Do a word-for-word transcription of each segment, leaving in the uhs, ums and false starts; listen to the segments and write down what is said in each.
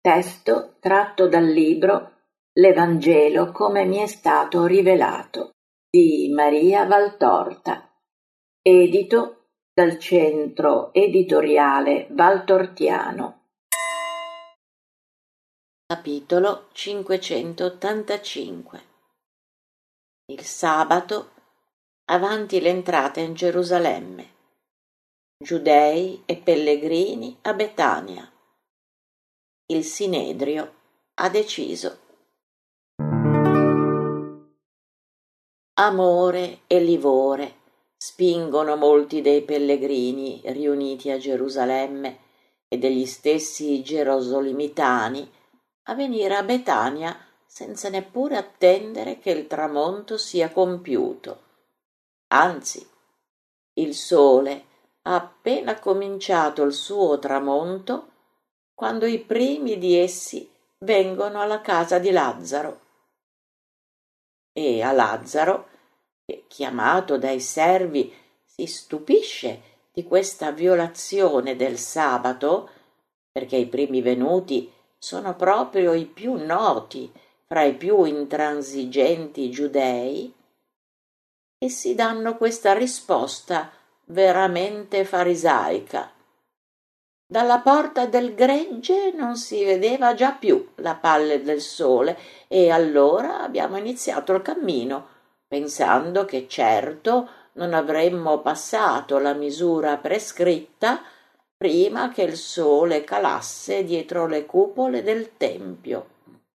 Testo tratto dal libro L'Evangelo come mi è stato rivelato di Maria Valtorta, edito dal Centro Editoriale Valtortiano. Capitolo cinquecentottantacinque. Il sabato, avanti l'entrata in Gerusalemme. Giudei e pellegrini a Betania. Il Sinedrio ha deciso. Amore e livore spingono molti dei pellegrini riuniti a Gerusalemme e degli stessi gerosolimitani a venire a Betania senza neppure attendere che il tramonto sia compiuto. Anzi, il sole ha appena cominciato il suo tramonto quando i primi di essi vengono alla casa di Lazzaro. E a Lazzaro, che chiamato dai servi si stupisce di questa violazione del sabato, perché i primi venuti sono proprio i più noti fra i più intransigenti giudei, e si danno questa risposta veramente farisaica. Dalla porta del gregge non si vedeva già più la palle del sole e allora abbiamo iniziato il cammino, pensando che certo non avremmo passato la misura prescritta prima che il sole calasse dietro le cupole del tempio.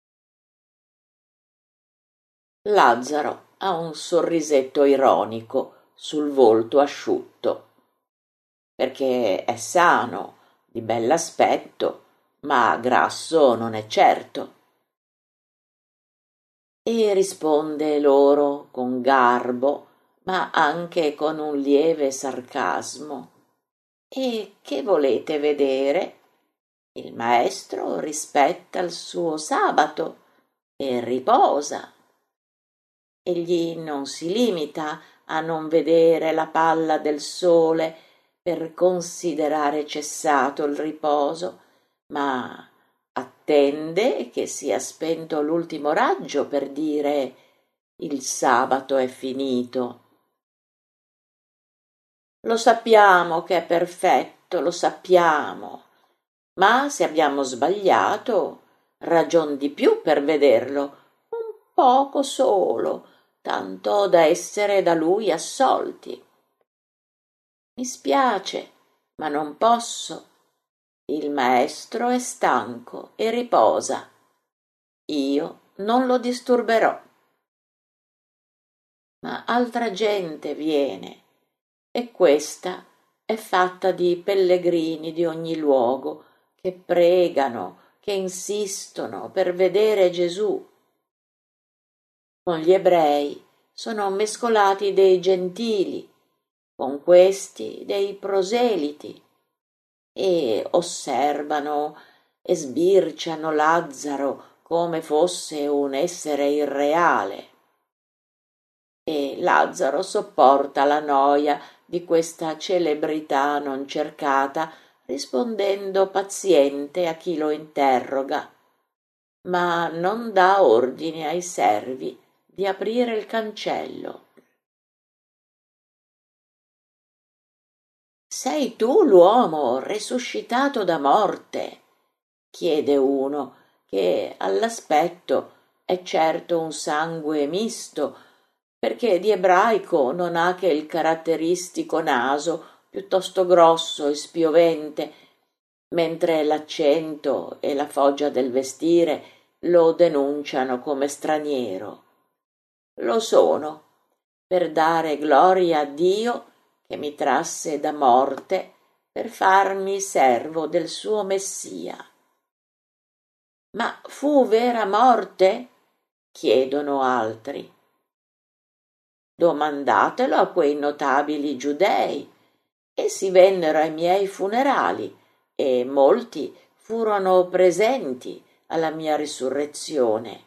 Lazzaro ha un sorrisetto ironico sul volto asciutto, perché è sano, di bell'aspetto, ma grasso non è certo. E risponde loro con garbo, ma anche con un lieve sarcasmo. E che volete vedere? Il maestro rispetta il suo sabato e riposa. Egli non si limita a non vedere la palla del sole per considerare cessato il riposo, ma attende che sia spento l'ultimo raggio per dire il sabato è finito. Lo sappiamo che è perfetto, lo sappiamo, ma se abbiamo sbagliato, ragion di più per vederlo, un poco solo, tanto da essere da lui assolti. Mi spiace, ma non posso. Il maestro è stanco e riposa. Io non lo disturberò. Ma altra gente viene, e questa è fatta di pellegrini di ogni luogo che pregano, che insistono per vedere Gesù. Con gli ebrei sono mescolati dei gentili, con questi dei proseliti, e osservano e sbirciano Lazzaro come fosse un essere irreale. E Lazzaro sopporta la noia di questa celebrità non cercata, rispondendo paziente a chi lo interroga, ma non dà ordine ai servi di aprire il cancello. «Sei tu l'uomo resuscitato da morte?» chiede uno, che all'aspetto è certo un sangue misto, perché di ebraico non ha che il caratteristico naso piuttosto grosso e spiovente, mentre l'accento e la foggia del vestire lo denunciano come straniero. Lo sono, per dare gloria a Dio che mi trasse da morte per farmi servo del suo Messia. Ma fu vera morte? Chiedono altri. Domandatelo a quei notabili giudei. Essi vennero ai miei funerali e molti furono presenti alla mia risurrezione.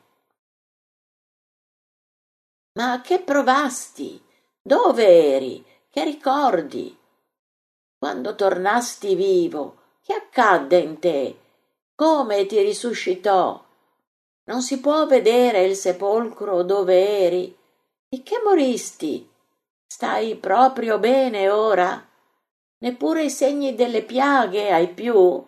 Ma che provasti? Dove eri? Che ricordi? Quando tornasti vivo, che accadde in te? Come ti risuscitò? Non si può vedere il sepolcro dove eri? Di che moristi? Stai proprio bene ora? Neppure i segni delle piaghe hai più?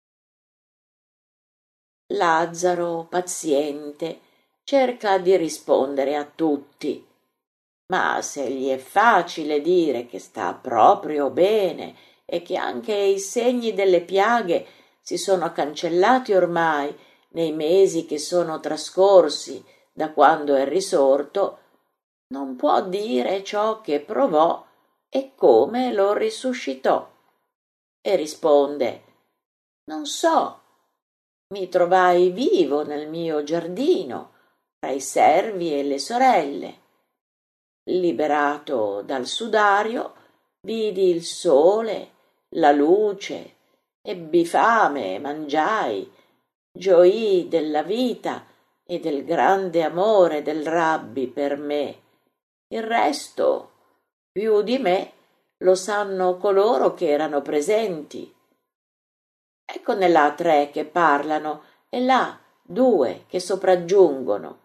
Lazzaro, paziente, cerca di rispondere a tutti, ma se gli è facile dire che sta proprio bene e che anche i segni delle piaghe si sono cancellati ormai nei mesi che sono trascorsi da quando è risorto, non può dire ciò che provò e come lo risuscitò. E risponde: non so, mi trovai vivo nel mio giardino, tra i servi e le sorelle. Liberato dal sudario, vidi il sole, la luce, ebbi fame e mangiai, gioii della vita e del grande amore del Rabbi per me. Il resto, più di me, lo sanno coloro che erano presenti. Eccone là tre che parlano e là due che sopraggiungono.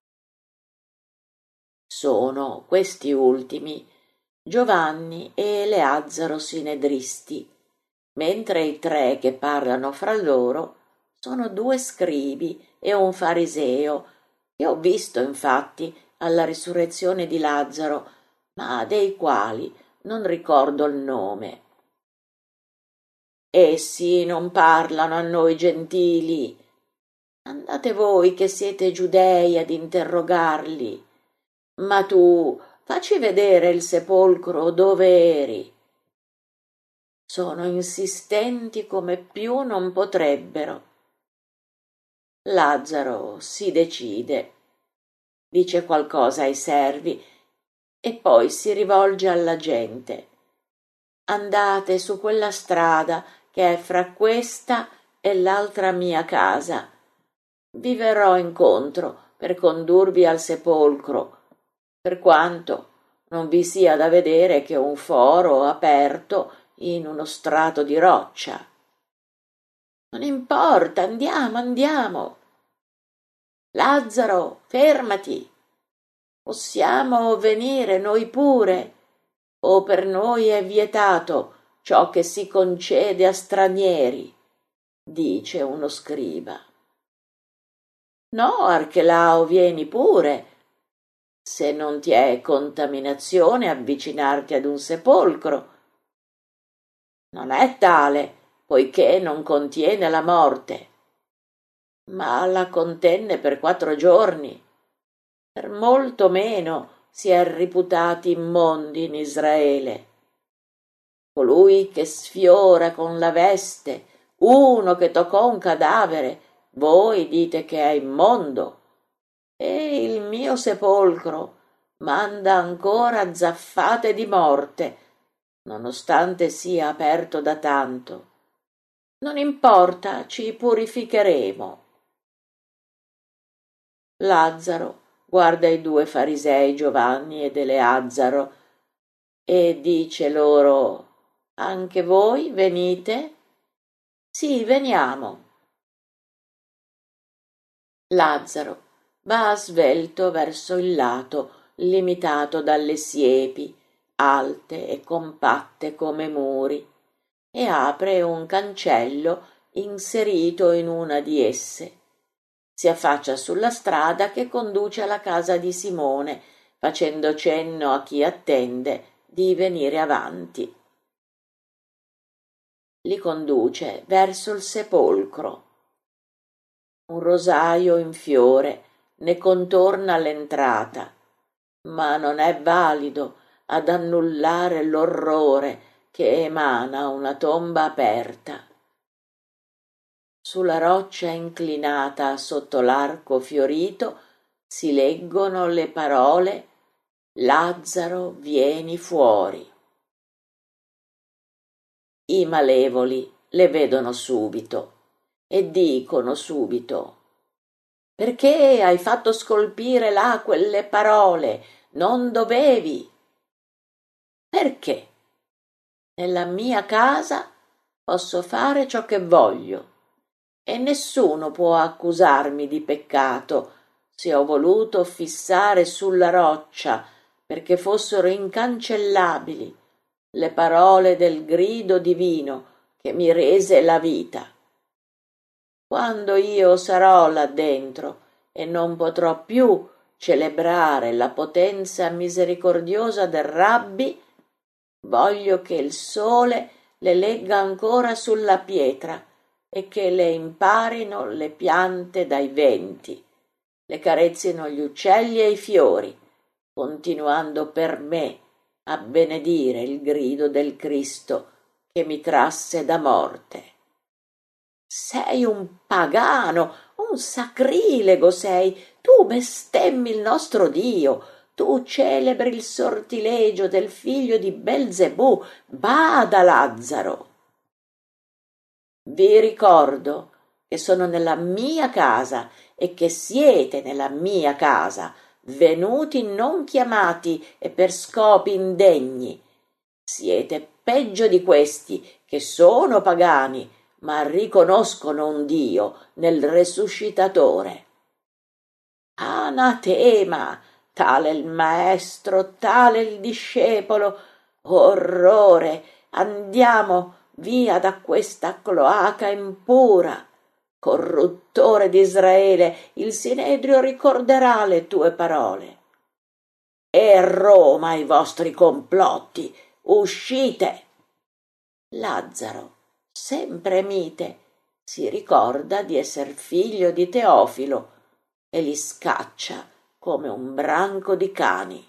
Sono questi ultimi Giovanni e Eleazzaro sinedristi, mentre i tre che parlano fra loro sono due scribi e un fariseo, che ho visto infatti alla risurrezione di Lazzaro, ma dei quali non ricordo il nome. Essi non parlano a noi gentili. Andate voi che siete giudei ad interrogarli. Ma tu facci vedere il sepolcro dove eri. Sono insistenti come più non potrebbero. Lazzaro si decide, dice qualcosa ai servi e poi si rivolge alla gente. Andate su quella strada che è fra questa e l'altra mia casa. Vi verrò incontro per condurvi al sepolcro, per quanto non vi sia da vedere che un foro aperto in uno strato di roccia. Non importa, andiamo, andiamo. Lazzaro, fermati. Possiamo venire noi pure, o per noi è vietato ciò che si concede a stranieri, dice uno scriba. No, Archelao, vieni pure, se non ti è contaminazione avvicinarti ad un sepolcro. Non è tale, poiché non contiene la morte, ma la contenne per quattro giorni. Per molto meno si è riputati immondi in Israele. Colui che sfiora con la veste uno che toccò un cadavere, voi dite che è immondo. E il mio sepolcro manda ancora zaffate di morte, nonostante sia aperto da tanto. Non importa, ci purificheremo. Lazzaro guarda i due farisei Giovanni ed Eleazzaro e dice loro: anche voi venite? Sì, veniamo. Lazzaro va svelto verso il lato limitato dalle siepi, alte e compatte come muri, e apre un cancello inserito in una di esse. Si affaccia sulla strada che conduce alla casa di Simone, facendo cenno a chi attende di venire avanti. Li conduce verso il sepolcro. Un rosaio in fiore ne contorna l'entrata, ma non è valido ad annullare l'orrore che emana una tomba aperta. Sulla roccia inclinata sotto l'arco fiorito si leggono le parole: Lazzaro, vieni fuori. I malevoli le vedono subito e dicono subito: perché hai fatto scolpire là quelle parole? Non dovevi. Perché? Nella mia casa posso fare ciò che voglio e nessuno può accusarmi di peccato, se ho voluto fissare sulla roccia, perché fossero incancellabili, le parole del grido divino che mi rese la vita. Quando io sarò là dentro e non potrò più celebrare la potenza misericordiosa del Rabbi, voglio che il sole le legga ancora sulla pietra e che le imparino le piante dai venti, le carezzino gli uccelli e i fiori, continuando per me a benedire il grido del Cristo che mi trasse da morte. Sei un pagano, un sacrilego sei, tu bestemmi il nostro Dio, tu celebri il sortilegio del figlio di Belzebù, bada Lazzaro. Vi ricordo che sono nella mia casa e che siete nella mia casa, venuti non chiamati e per scopi indegni. Siete peggio di questi, che sono pagani, ma riconoscono un Dio nel Resuscitatore. Anatema, tale il maestro, tale il discepolo. Orrore, andiamo via da questa cloaca impura. Corruttore d'Israele, il Sinedrio ricorderà le tue parole. E Roma i vostri complotti, uscite. Lazzaro, sempre mite, si ricorda di esser figlio di Teofilo e li scaccia come un branco di cani.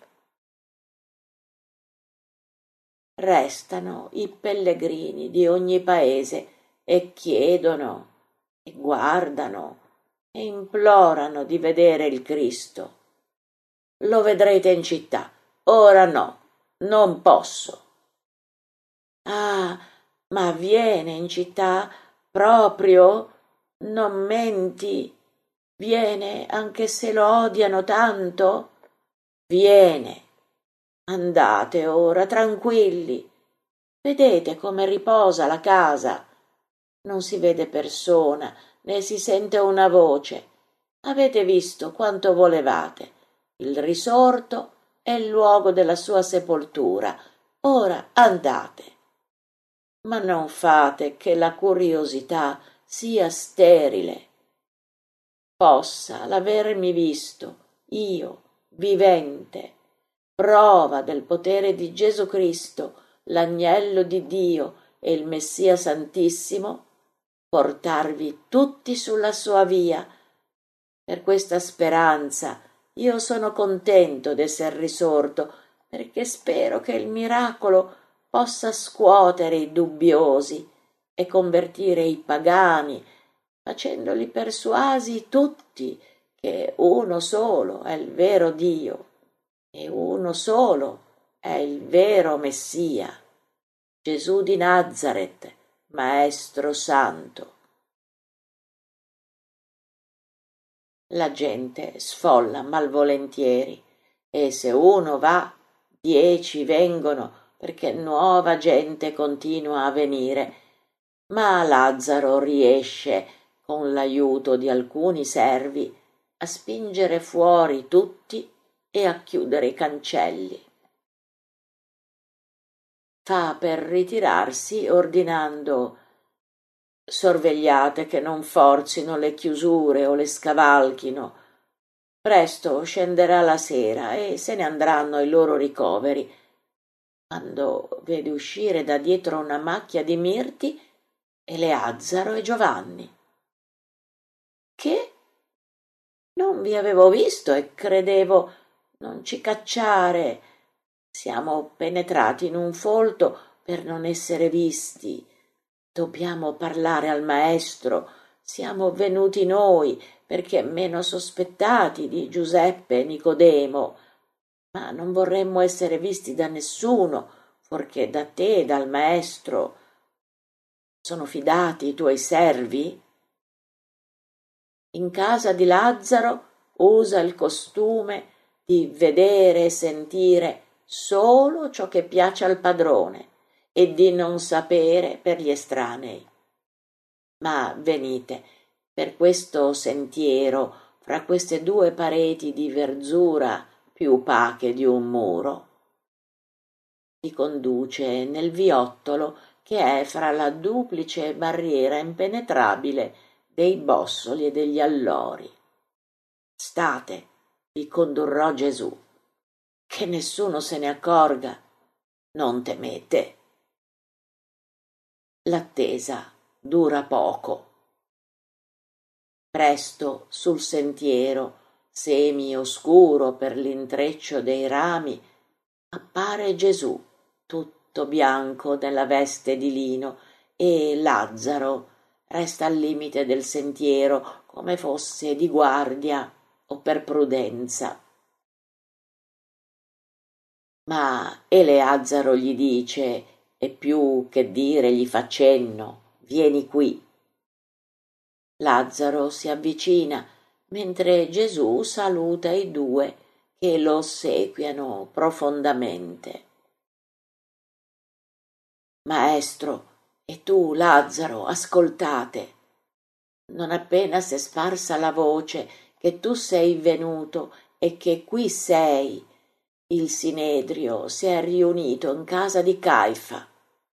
Restano i pellegrini di ogni paese e chiedono e guardano e implorano di vedere il Cristo. Lo vedrete in città, ora no, non posso. Ah, ma viene in città proprio? Non menti? Viene anche se lo odiano tanto? Viene. Andate ora, tranquilli. Vedete come riposa la casa. Non si vede persona, né si sente una voce. Avete visto quanto volevate. Il risorto è il luogo della sua sepoltura. Ora andate. Ma non fate che la curiosità sia sterile. Possa l'avermi visto, io, vivente, prova del potere di Gesù Cristo, l'agnello di Dio e il Messia Santissimo, portarvi tutti sulla sua via. Per questa speranza io sono contento d'esser risorto, perché spero che il miracolo possa scuotere i dubbiosi e convertire i pagani, facendoli persuasi tutti che uno solo è il vero Dio e uno solo è il vero Messia, Gesù di Nazaret, Maestro Santo. La gente sfolla malvolentieri e se uno va, dieci vengono, perché nuova gente continua a venire, ma Lazzaro riesce, con l'aiuto di alcuni servi, a spingere fuori tutti e a chiudere i cancelli. Fa per ritirarsi ordinando: sorvegliate che non forzino le chiusure o le scavalchino. Presto scenderà la sera e se ne andranno ai loro ricoveri, quando vede uscire da dietro una macchia di mirti Eleazzaro e Giovanni. Che? Non vi avevo visto e credevo non ci cacciare. Siamo penetrati in un folto per non essere visti. Dobbiamo parlare al maestro. Siamo venuti noi perché meno sospettati di Giuseppe e Nicodemo, ma non vorremmo essere visti da nessuno, fuorché da te e dal maestro. Sono fidati i tuoi servi? In casa di Lazzaro usa il costume di vedere e sentire solo ciò che piace al padrone e di non sapere per gli estranei. Ma venite, per questo sentiero, fra queste due pareti di verzura più opache di un muro. Ti conduce nel viottolo che è fra la duplice barriera impenetrabile dei bossoli e degli allori. State, vi condurrò Gesù, che nessuno se ne accorga, non temete. L'attesa dura poco. Presto sul sentiero, semi oscuro per l'intreccio dei rami, appare Gesù, tutto bianco nella veste di lino, e Lazzaro resta al limite del sentiero come fosse di guardia o per prudenza. Ma Eleazzaro gli dice, e più che dire gli fa cenno, vieni qui. Lazzaro si avvicina, mentre Gesù saluta i due che lo ossequiano profondamente. Maestro, e tu, Lazzaro, ascoltate. Non appena s'è sparsa la voce che tu sei venuto e che qui sei, il Sinedrio si è riunito in casa di Caifa.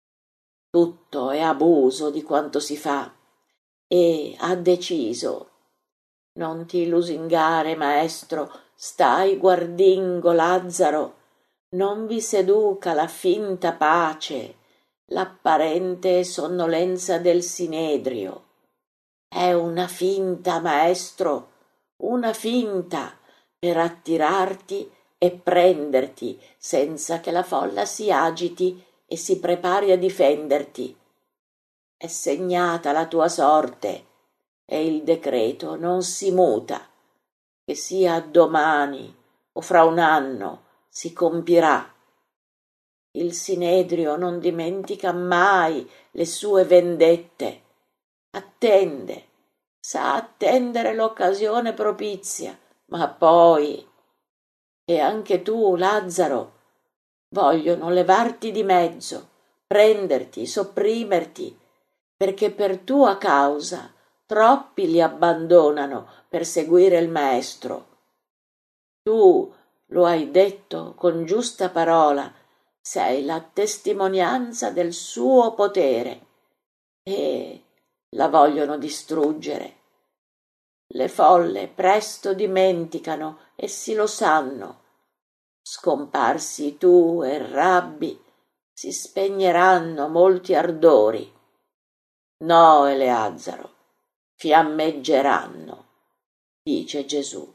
Tutto è abuso di quanto si fa e ha deciso. Non ti lusingare, maestro, stai guardingo, Lazzaro, non vi seduca la finta pace, l'apparente sonnolenza del Sinedrio. È una finta, maestro, una finta per attirarti e prenderti senza che la folla si agiti e si prepari a difenderti. È segnata la tua sorte e il decreto non si muta, che sia domani o fra un anno si compirà. Il Sinedrio non dimentica mai le sue vendette, attende, sa attendere l'occasione propizia, ma poi, e anche tu, Lazzaro, vogliono levarti di mezzo, prenderti, sopprimerti, perché per tua causa troppi li abbandonano per seguire il Maestro. Tu lo hai detto con giusta parola, sei la testimonianza del suo potere e la vogliono distruggere. Le folle presto dimenticano, essi lo sanno. Scomparsi tu e il Rabbi, si spegneranno molti ardori. No, Eleazzaro, fiammeggeranno, dice Gesù.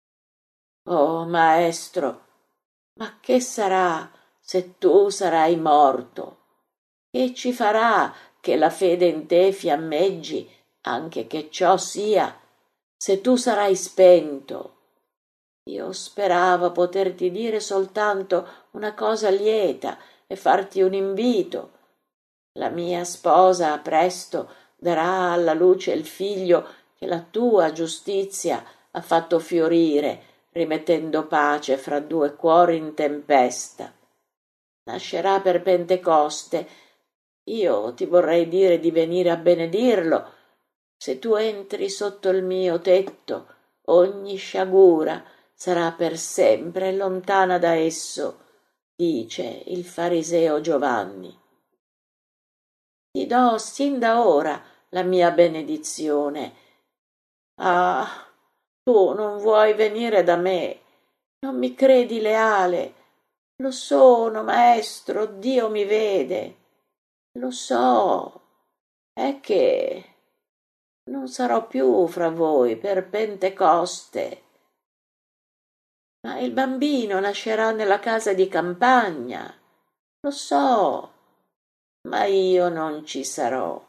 Oh, maestro, ma che sarà se tu sarai morto? Che ci farà che la fede in te fiammeggi, anche che ciò sia, se tu sarai spento? Io speravo poterti dire soltanto una cosa lieta e farti un invito. La mia sposa presto darà alla luce il figlio che la tua giustizia ha fatto fiorire, rimettendo pace fra due cuori in tempesta. Nascerà per Pentecoste. Io ti vorrei dire di venire a benedirlo. Se tu entri sotto il mio tetto, ogni sciagura sarà per sempre lontana da esso, dice il fariseo Giovanni. Ti do sin da ora la mia benedizione. Ah, tu non vuoi venire da me, non mi credi leale. Lo sono, maestro, Dio mi vede. Lo so, è che non sarò più fra voi per Pentecoste. Ma il bambino nascerà nella casa di campagna. Lo so, ma io non ci sarò.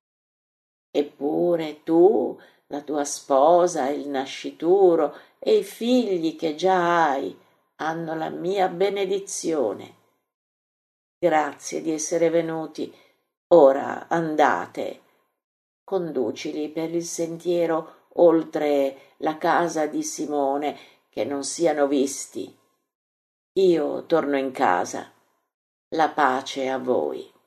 Eppure tu, la tua sposa, il nascituro e i figli che già hai hanno la mia benedizione. Grazie di essere venuti. Ora andate. Conducili per il sentiero oltre la casa di Simone, che non siano visti. Io torno in casa. La pace a voi.